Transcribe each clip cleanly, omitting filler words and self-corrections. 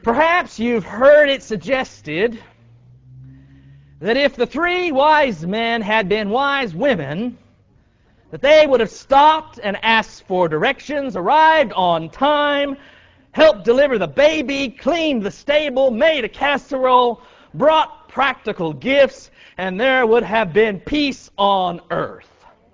Perhaps you've heard it suggested that if the three wise men had been wise women, that they would have stopped and asked for directions, arrived on time, helped deliver the baby, cleaned the stable, made a casserole, brought practical gifts, and there would have been peace on earth.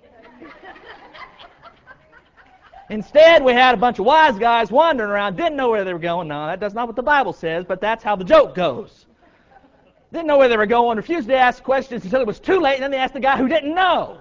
Instead, we had a bunch of wise guys wandering around, didn't know where they were going. No, that's not what the Bible says, but that's how the joke goes. Didn't know where they were going, refused to ask questions until it was too late, and then they asked the guy who didn't know.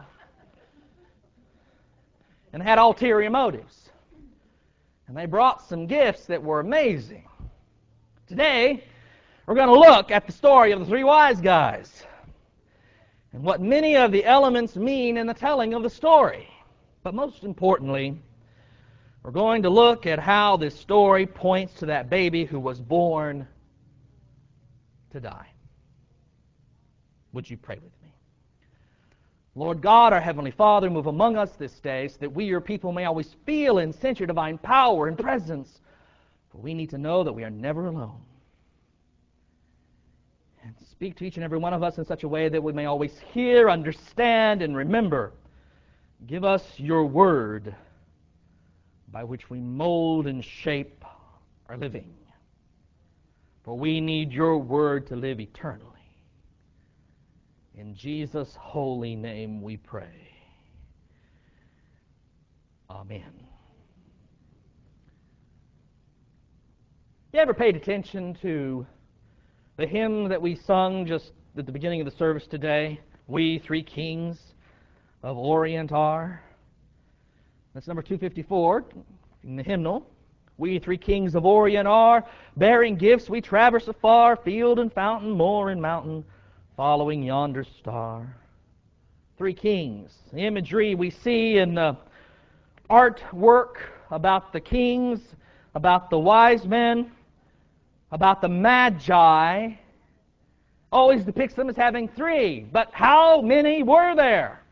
And had ulterior motives. And they brought some gifts that were amazing. Today, we're going to look at the story of the three wise guys and what many of the elements mean in the telling of the story. But most importantly, we're going to look at how this story points to that baby who was born to die. Would you pray with me? Lord God, our Heavenly Father, move among us this day so that we, your people, may always feel and sense your divine power and presence. For we need to know that we are never alone. And speak to each and every one of us in such a way that we may always hear, understand, and remember. Give us your word by which we mold and shape our living. For we need your word to live eternally. In Jesus' holy name we pray. Amen. You ever paid attention to the hymn that we sung just at the beginning of the service today? We three kings of Orient are. That's number 254 in the hymnal. We three kings of Orient are, bearing gifts we traverse afar, field and fountain, moor and mountain, following yonder star. Three kings. The imagery we see in the artwork about the kings, about the wise men, about the magi, always depicts them as having three. But how many were there?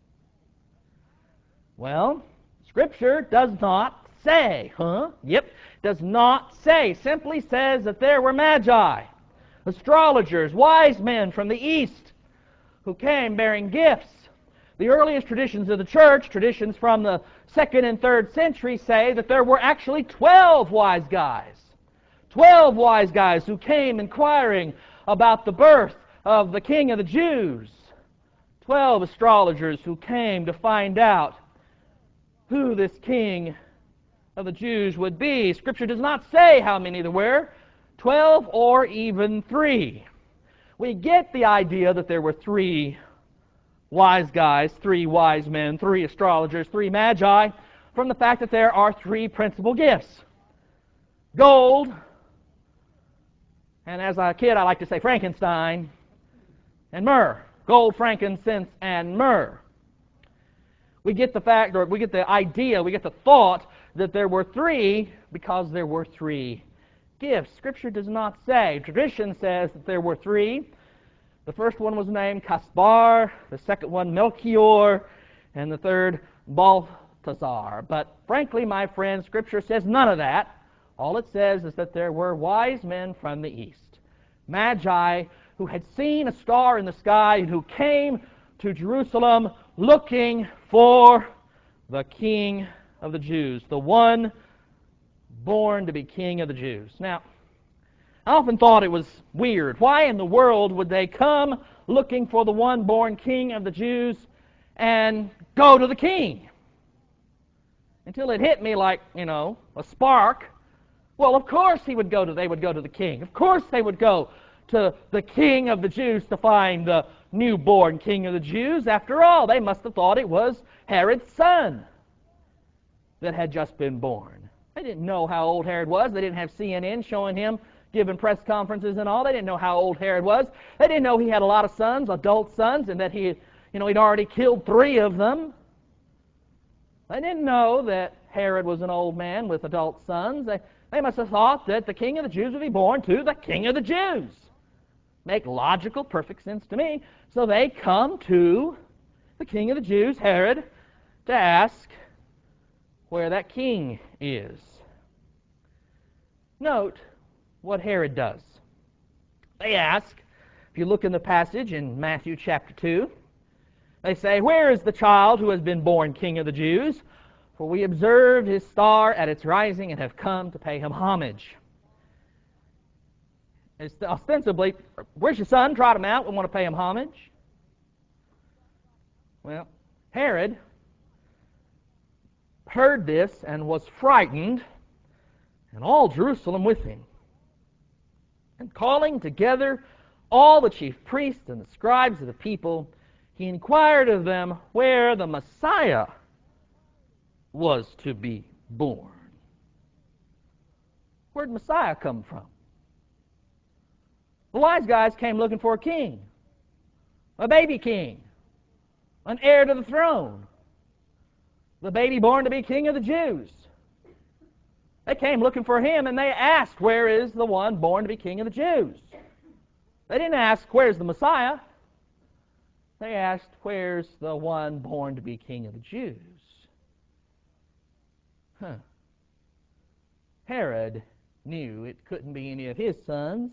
Well, Scripture does not say. Yep, does not say. Simply says that there were magi, astrologers, wise men from the east who came bearing gifts. The earliest traditions of the church, traditions from the 2nd and 3rd century, say that there were actually 12 wise guys. 12 wise guys who came inquiring about the birth of the King of the Jews. 12 astrologers who came to find out who this King of the Jews would be. Scripture does not say how many there were, 12 or even 3. We get the idea that there were 3 wise guys, 3 wise men, 3 astrologers, 3 magi, from the fact that there are 3 principal gifts. Gold, and as a kid I like to say Frankenstein, and myrrh. Gold, frankincense, and myrrh. We get the fact, or we get the idea, we get the thought that there were 3 because there were 3 gifts. Scripture does not say. Tradition says that there were 3. The first one was named Caspar, the second one Melchior, and the third Balthasar. But frankly, my friends, Scripture says none of that. All it says is that there were wise men from the east, magi who had seen a star in the sky and who came to Jerusalem looking for the King of the Jews, the one born to be King of the Jews. Now, I often thought it was weird. Why in the world would they come looking for the one born King of the Jews and go to the king? Until it hit me like, a spark. Well, of course they would go to the king. Of course they would go to the King of the Jews to find the newborn King of the Jews. After all, they must have thought it was Herod's son that had just been born. They didn't know how old Herod was. They didn't have CNN showing him giving press conferences and all. They didn't know how old Herod was. They didn't know he had a lot of sons, adult sons, and that he'd already killed 3 of them. They didn't know that Herod was an old man with adult sons. They must have thought that the King of the Jews would be born to the King of the Jews. Make logical, perfect sense to me. So they come to the King of the Jews, Herod, to ask where that king is. Note what Herod does. They ask, if you look in the passage in Matthew chapter 2, they say, "Where is the child who has been born King of the Jews? For we observed his star at its rising and have come to pay him homage." It's ostensibly, "Where's your son? Trot him out. We want to pay him homage." Well, Herod heard this and was frightened, and all Jerusalem with him. And calling together all the chief priests and the scribes of the people, he inquired of them where the Messiah was to be born. Where'd Messiah come from? The wise guys came looking for a king, a baby king, an heir to the throne, the baby born to be king of the Jews. They came looking for him, and they asked, "Where is the one born to be king of the Jews?" They didn't ask, "Where's the Messiah?" They asked, "Where's the one born to be king of the Jews?" Herod knew it couldn't be any of his sons.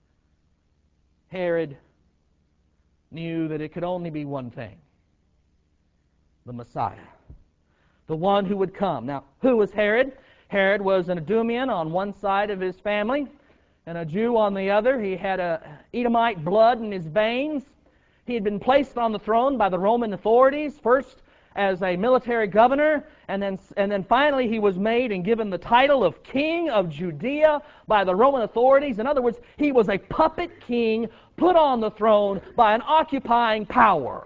Herod knew that it could only be one thing: the Messiah, the one who would come. Now, who was Herod? Herod was an Edomian on one side of his family and a Jew on the other. He had Edomite blood in his veins. He had been placed on the throne by the Roman authorities, first as a military governor, and then finally he was made and given the title of King of Judea by the Roman authorities. In other words, he was a puppet king put on the throne by an occupying power.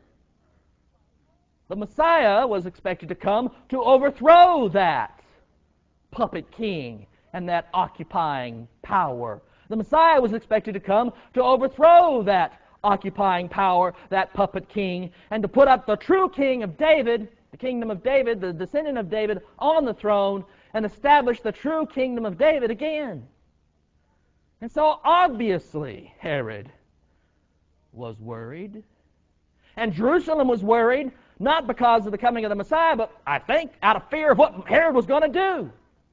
The Messiah was expected to come to overthrow that puppet king and that occupying power. The Messiah was expected to come to overthrow that occupying power, that puppet king, and to put up the true king of David, the kingdom of David, the descendant of David, on the throne and establish the true kingdom of David again. And so obviously Herod was worried. And Jerusalem was worried, not because of the coming of the Messiah, but I think out of fear of what Herod was going to do.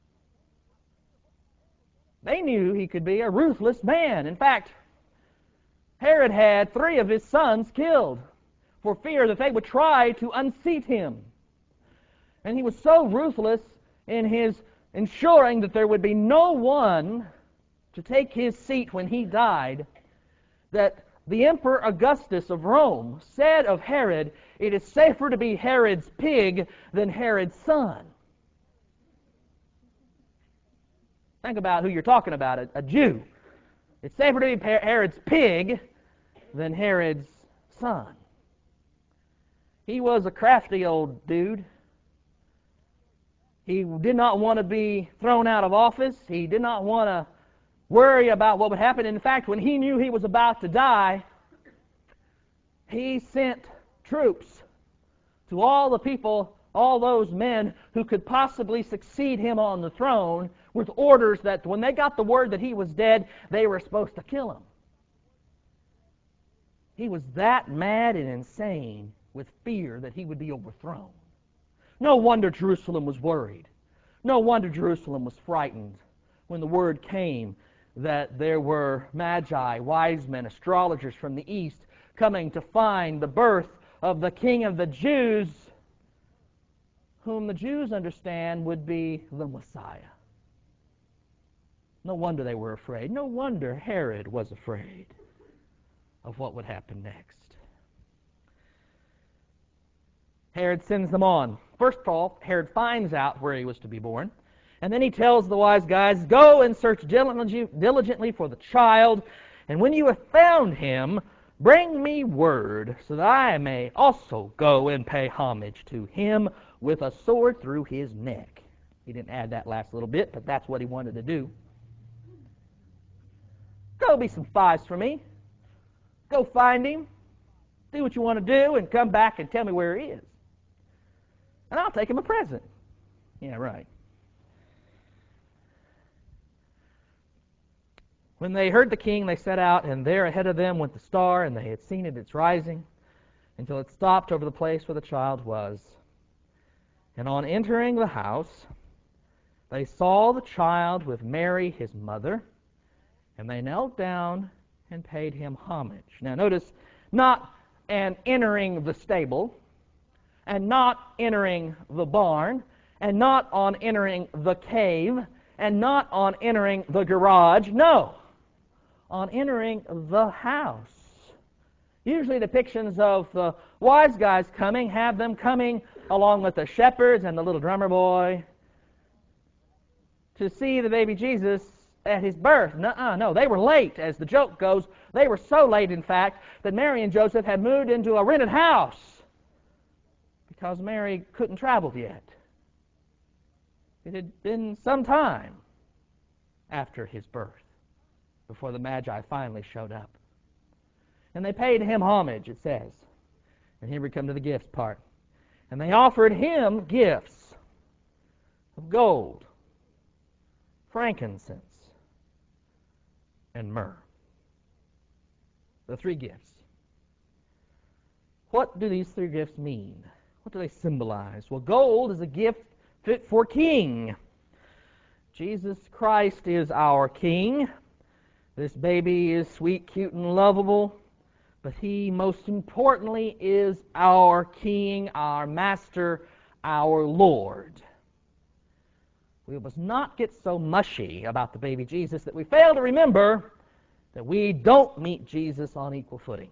They knew he could be a ruthless man. In fact, Herod had 3 of his sons killed for fear that they would try to unseat him. And he was so ruthless in his ensuring that there would be no one to take his seat when he died, that the Emperor Augustus of Rome said of Herod, "It is safer to be Herod's pig than Herod's son." Think about who you're talking about, a Jew. It's safer to be Herod's pig than Herod's son. He was a crafty old dude. He did not want to be thrown out of office. He did not want to worry about what would happen. In fact, when he knew he was about to die, he sent troops to all the people, all those men who could possibly succeed him on the throne, with orders that when they got the word that he was dead, they were supposed to kill him. He was that mad and insane with fear that he would be overthrown. No wonder Jerusalem was worried. No wonder Jerusalem was frightened when the word came that there were magi, wise men, astrologers from the east coming to find the birth of the King of the Jews, whom the Jews understand would be the Messiah. No wonder they were afraid. No wonder Herod was afraid of what would happen next. Herod sends them on. First of all, Herod finds out where he was to be born. And then he tells the wise guys, "Go and search diligently for the child. And when you have found him, bring me word so that I may also go and pay homage to him with a sword through his neck." He didn't add that last little bit, but that's what he wanted to do. Go be some spies for me. Go find him. Do what you want to do and come back and tell me where he is. And I'll take him a present. Yeah, right. When they heard the king, they set out, and there ahead of them went the star, and they had seen it its rising, until it stopped over the place where the child was. And on entering the house, they saw the child with Mary, his mother, And they knelt down and paid him homage. Now notice, not an entering the stable, and not entering the barn, and not on entering the cave, and not on entering the garage. No, on entering the house. Usually depictions of the wise guys coming have them coming along with the shepherds and the little drummer boy to see the baby Jesus at his birth. No, they were late, as the joke goes. They were so late, in fact, that Mary and Joseph had moved into a rented house because Mary couldn't travel yet. It had been some time after his birth before the Magi finally showed up. And they paid him homage, it says. And here we come to the gifts part. And they offered him gifts of gold, frankincense, and myrrh. The three gifts. What do these three gifts mean? What do they symbolize? Well, gold is a gift fit for king. Jesus Christ is our king. This baby is sweet, cute, and lovable. But he, most importantly, is our king, our master, our Lord. We must not get so mushy about the baby Jesus that we fail to remember that we don't meet Jesus on equal footing.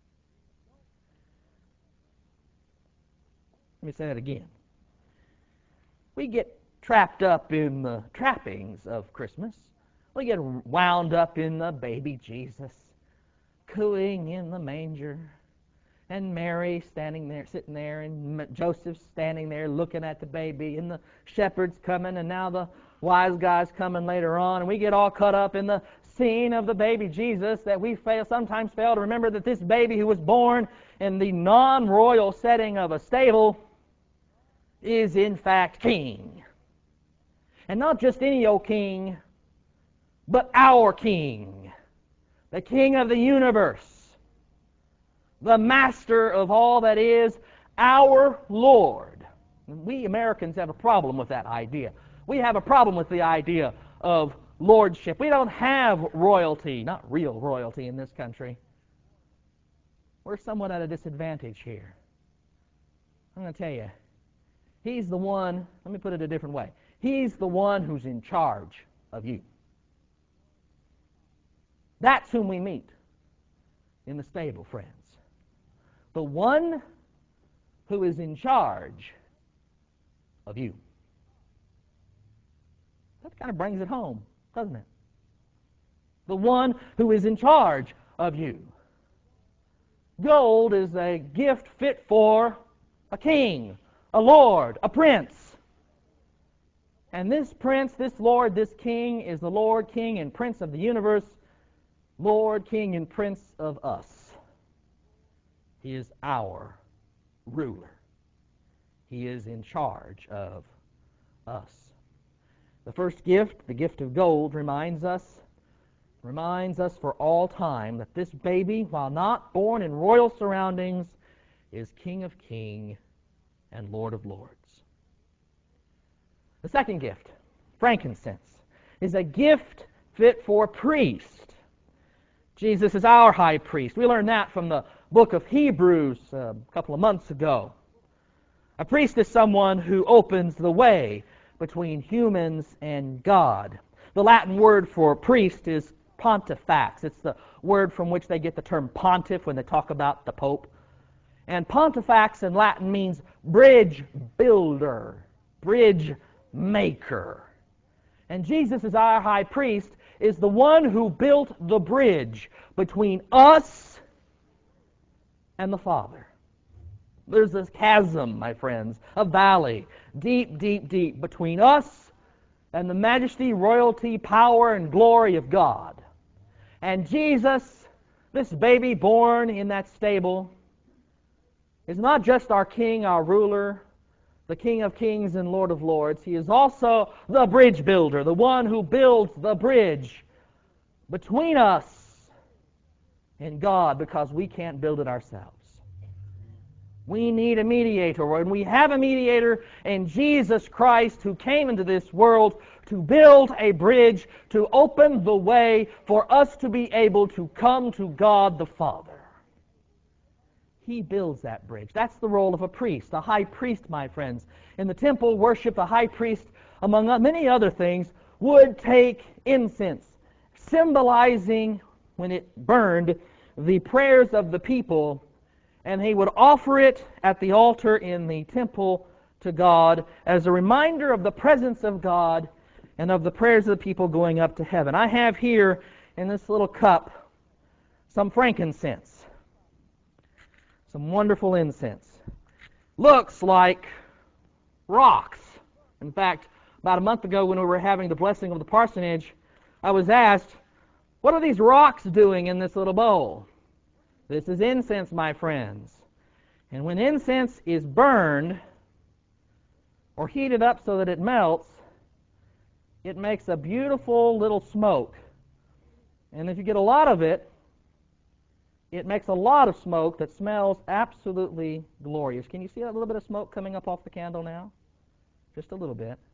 Let me say that again. We get trapped up in the trappings of Christmas. We get wound up in the baby Jesus cooing in the manger, and Mary standing there, sitting there, and Joseph standing there looking at the baby, and the shepherds coming, and now the wise guys coming later on, and we get all caught up in the scene of the baby Jesus that we sometimes fail to remember that this baby who was born in the non-royal setting of a stable is in fact king. And not just any old king, but our king, the king of the universe, the master of all that is, our Lord. We Americans have a problem with that idea. We have a problem with the idea of lordship. We don't have royalty, not real royalty in this country. We're somewhat at a disadvantage here. I'm going to tell you, he's the one, let me put it a different way. He's the one who's in charge of you. That's whom we meet in the stable, friends. The one who is in charge of you. That kind of brings it home, doesn't it? The one who is in charge of you. Gold is a gift fit for a king, a lord, a prince. And this prince, this lord, this king is the Lord, King, and Prince of the universe, Lord, King, and Prince of us. He is our ruler. He is in charge of us. The first gift, the gift of gold, reminds us for all time that this baby, while not born in royal surroundings, is King of Kings and Lord of Lords. The second gift, frankincense, is a gift fit for priest. Jesus is our high priest. We learned that from the book of Hebrews a couple of months ago. A priest is someone who opens the way between humans and God. The Latin word for priest is pontifax. It's the word from which they get the term pontiff when they talk about the Pope. And pontifax in Latin means bridge builder, bridge maker. And Jesus as our high priest is the one who built the bridge between us and the Father. There's this chasm, my friends, a valley, deep, deep, deep, between us and the majesty, royalty, power, and glory of God. And Jesus, this baby born in that stable, is not just our King, our ruler, the King of Kings and Lord of Lords. He is also the bridge builder, the one who builds the bridge between us and God, because we can't build it ourselves. We need a mediator, and we have a mediator in Jesus Christ, who came into this world to build a bridge, to open the way for us to be able to come to God the Father. He builds that bridge. That's the role of a priest, a high priest, my friends. In the temple worship, the high priest, among many other things, would take incense, symbolizing, when it burned, the prayers of the people, and he would offer it at the altar in the temple to God as a reminder of the presence of God and of the prayers of the people going up to heaven. I have here in this little cup some frankincense, some wonderful incense. Looks like rocks. In fact, about a month ago when we were having the blessing of the parsonage, I was asked, what are these rocks doing in this little bowl? This is incense, my friends. And when incense is burned or heated up so that it melts, it makes a beautiful little smoke. And if you get a lot of it, it makes a lot of smoke that smells absolutely glorious. Can you see that little bit of smoke coming up off the candle now? Just a little bit.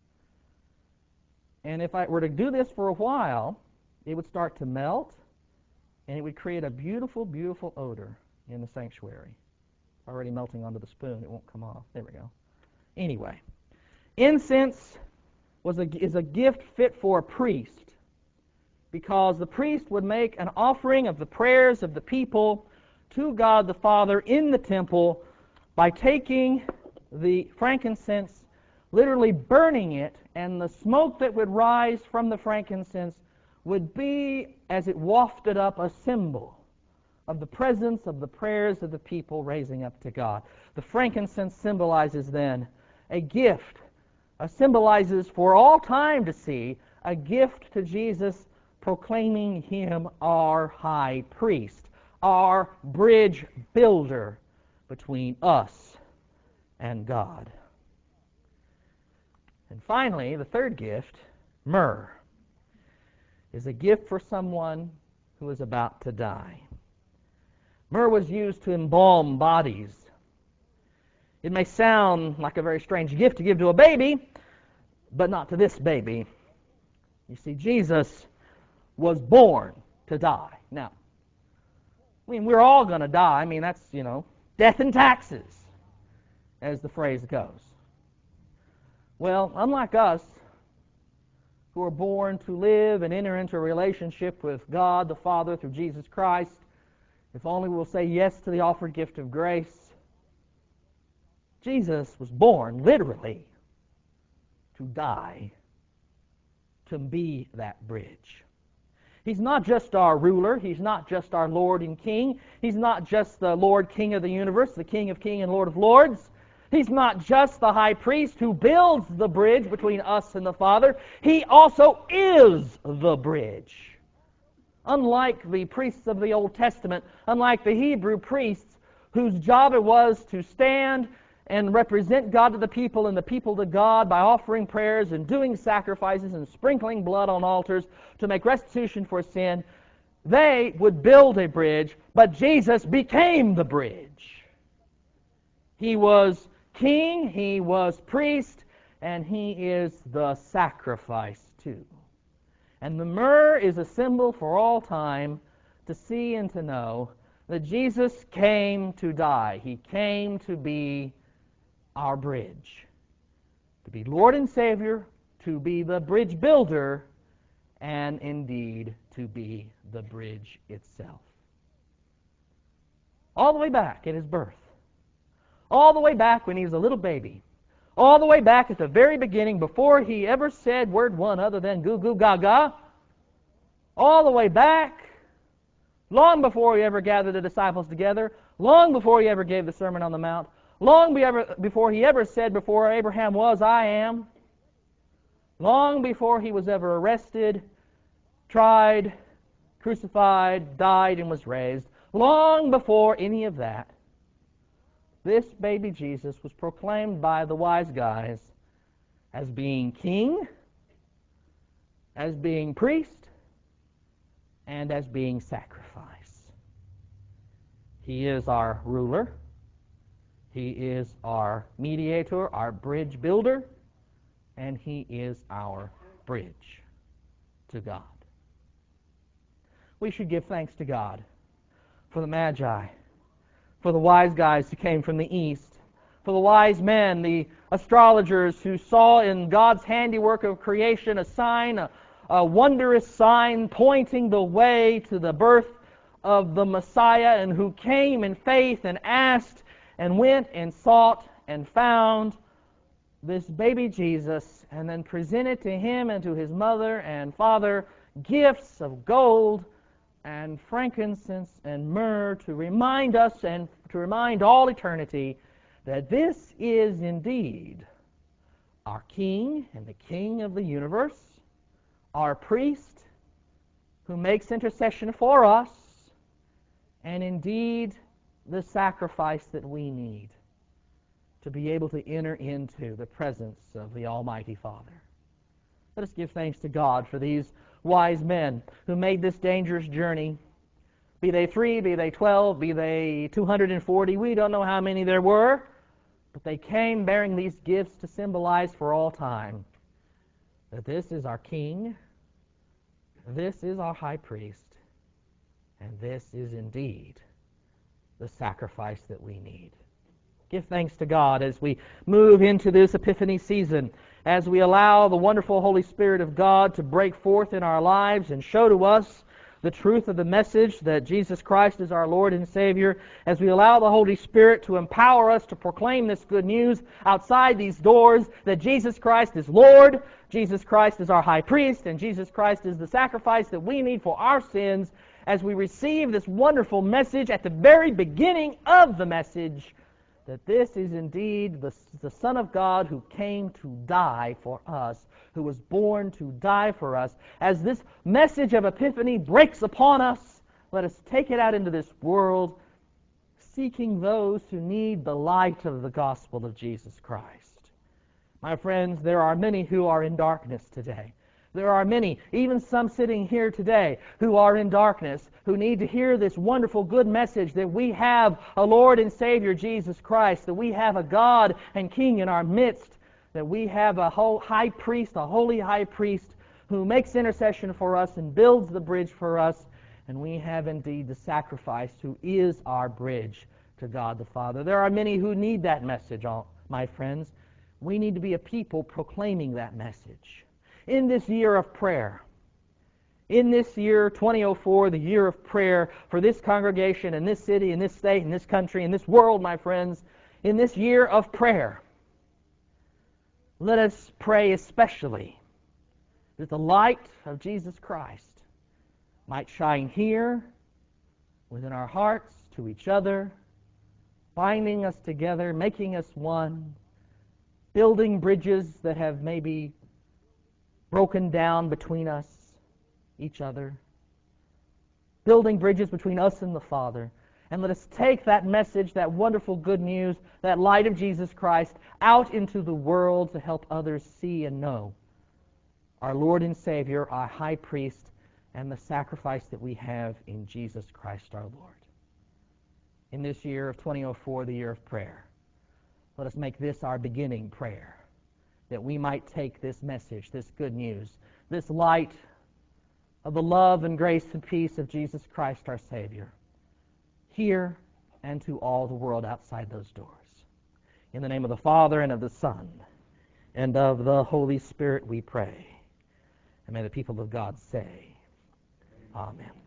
And if I were to do this for a while, it would start to melt, and it would create a beautiful, beautiful odor in the sanctuary. Already melting onto the spoon. It won't come off. There we go. Anyway, incense is a gift fit for a priest, because the priest would make an offering of the prayers of the people to God the Father in the temple by taking the frankincense, literally burning it, and the smoke that would rise from the frankincense would be, as it wafted up, a symbol of the presence of the prayers of the people raising up to God. The frankincense symbolizes then a gift, symbolizes for all time to see a gift to Jesus, proclaiming him our high priest, our bridge builder between us and God. And finally, the third gift, myrrh, is a gift for someone who is about to die. Myrrh was used to embalm bodies. It may sound like a very strange gift to give to a baby, but not to this baby. You see, Jesus was born to die. Now, I mean, we're all going to die. I mean, that's, death and taxes, as the phrase goes. Well, unlike us, who are born to live and enter into a relationship with God the Father through Jesus Christ, if only we'll say yes to the offered gift of grace, Jesus was born, literally, to die, to be that bridge. He's not just our ruler. He's not just our Lord and King. He's not just the Lord King of the universe, the King of kings and Lord of lords. He's not just the high priest who builds the bridge between us and the Father. He also is the bridge. Unlike the priests of the Old Testament, unlike the Hebrew priests whose job it was to stand and represent God to the people and the people to God by offering prayers and doing sacrifices and sprinkling blood on altars to make restitution for sin, they would build a bridge, but Jesus became the bridge. He was king, he was priest, and he is the sacrifice too. And the myrrh is a symbol for all time to see and to know that Jesus came to die. He came to be our bridge, to be Lord and Savior, to be the bridge builder, and indeed to be the bridge itself. All the way back at his birth, all the way back when he was a little baby, all the way back at the very beginning before he ever said word one other than goo goo gaga, all the way back, long before he ever gathered the disciples together, long before he ever gave the Sermon on the Mount, long before he ever said, before Abraham was, I am, long before he was ever arrested, tried, crucified, died, and was raised, long before any of that, this baby Jesus was proclaimed by the wise guys as being king, as being priest, and as being sacrifice. He is our ruler. He is our mediator, our bridge builder, and he is our bridge to God. We should give thanks to God for the Magi, for the wise guys who came from the east, for the wise men, the astrologers who saw in God's handiwork of creation a sign, a wondrous sign pointing the way to the birth of the Messiah, and who came in faith and asked and went and sought and found this baby Jesus, and then presented to him and to his mother and father gifts of gold and frankincense and myrrh to remind us and to remind all eternity that this is indeed our King and the King of the universe, our priest who makes intercession for us, and indeed the sacrifice that we need to be able to enter into the presence of the Almighty Father. Let us give thanks to God for these wise men who made this dangerous journey. Be they 3, be they 12, be they 240, we don't know how many there were, but they came bearing these gifts to symbolize for all time that this is our King, this is our high priest, and this is indeed the sacrifice that we need. Give thanks to God as we move into this Epiphany season, as we allow the wonderful Holy Spirit of God to break forth in our lives and show to us the truth of the message that Jesus Christ is our Lord and Savior, as we allow the Holy Spirit to empower us to proclaim this good news outside these doors, that Jesus Christ is Lord, Jesus Christ is our high priest, and Jesus Christ is the sacrifice that we need for our sins, as we receive this wonderful message at the very beginning of the message, that this is indeed the Son of God who came to die for us, who was born to die for us. As this message of Epiphany breaks upon us, let us take it out into this world, seeking those who need the light of the gospel of Jesus Christ. My friends, there are many who are in darkness today. There are many, even some sitting here today, who are in darkness, who need to hear this wonderful good message that we have a Lord and Savior, Jesus Christ, that we have a God and King in our midst, that we have a high priest, a holy high priest, who makes intercession for us and builds the bridge for us, and we have indeed the sacrifice who is our bridge to God the Father. There are many who need that message, my friends. We need to be a people proclaiming that message. In this year of prayer, in this year 2004, the year of prayer for this congregation and this city and this state and this country and this world, my friends, in this year of prayer, let us pray especially that the light of Jesus Christ might shine here within our hearts to each other, binding us together, making us one, building bridges that have maybe broken down between us, each other, building bridges between us and the Father. And let us take that message, that wonderful good news, that light of Jesus Christ out into the world to help others see and know our Lord and Savior, our high priest, and the sacrifice that we have in Jesus Christ our Lord. In this year of 2004, the year of prayer, let us make this our beginning prayer, that we might take this message, this good news, this light of the love and grace and peace of Jesus Christ our Savior, here and to all the world outside those doors. In the name of the Father, and of the Son, and of the Holy Spirit we pray. And may the people of God say, Amen.